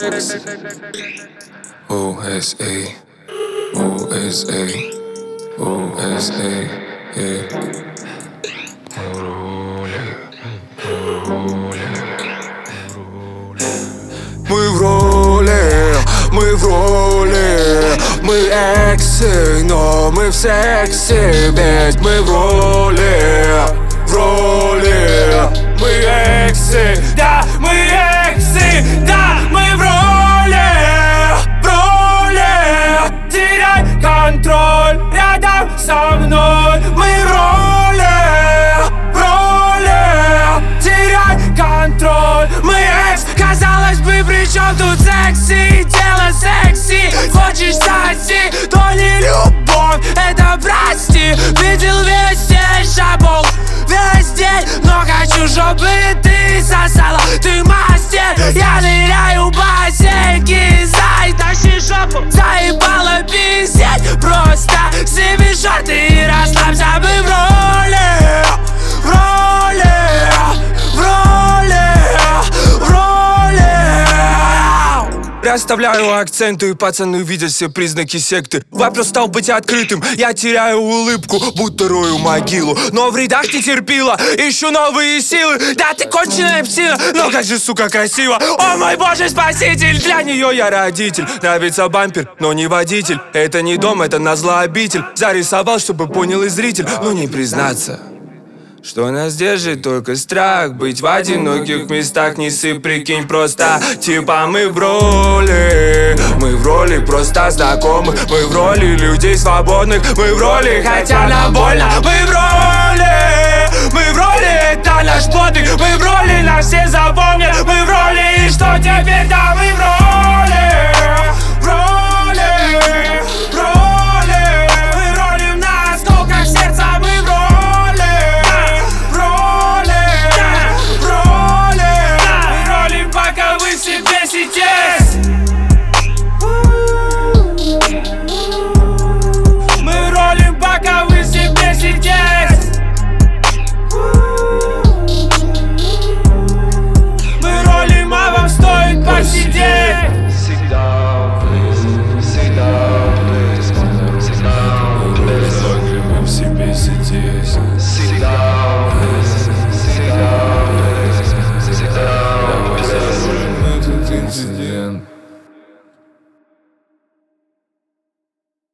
USA, USA, USA, yeah. Мы в роли, мы в роли, мы эксы, но мы в сексе, ведь мы в роли, мы эксы, да, мы эксы, да, мы в роли, теряй контроль рядом со мной, мы в роли, теряй контроль, мы экс, казалось бы, при чем тут секси, тело секси, хочешь соси, то не любовь, это прости, видел весь день шабол, весь день, но хочу, чтобы ты сосала, ты мастер, я ныряю в бассейн, кизай, тащи жопу, заебала пиздеть, просто сними шорты и расслабься, мы в роли, Расставляю акценты, пацаны видят все признаки секты. Вопрос стал быть открытым, я теряю улыбку, будто рою могилу. Но в рядах не терпила, ищу новые силы. Да ты конченая псина, но как же, сука, красиво. О мой боже, спаситель, для нее я родитель. Нравится бампер, но не водитель. Это не дом, это назло обитель. Зарисовал, чтобы понял и зритель, но не признаться, что нас держит только страх. Быть в одиноких местах, не сыпь, прикинь, просто типа мы в роли просто знакомых. Мы в роли людей свободных. Мы в роли, хотя нам больно. Мы в роли, это наш подвиг. Мы в роли, нас все запомнят. Мы в роли, и что теперь, да, мы в роли.